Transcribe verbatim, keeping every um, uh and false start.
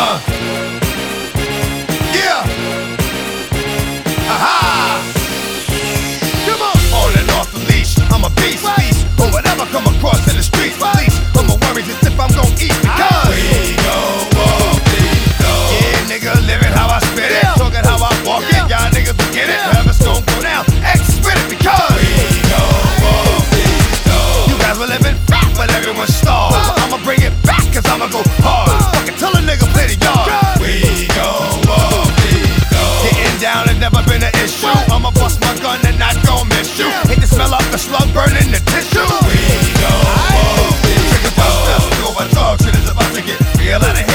Uh. Yeah. Aha. Come on. On and off the leash, I'm a beast, beast. Or whatever come across in the streets, police. I'm a worry as if I'm gon' eat because we gon' walk these doors. Yeah, nigga, living how I spit it, talking how I walk it. Y'all niggas will get it. Whoever's gon' go down, X spit it because we gon' walk these doors. You guys were living fat, but everyone's starved. I'ma bring it back, cause I'ma go hard. Fucking tell a nigga play the yard. We gon' walk these doors. Getting down has never been an issue. I'ma bust my gun and not gon' miss you. Hate the smell of the slug burning the tissue. We gon' walk these doors. Trigger busters, go over dog, shit is about to get real out of here.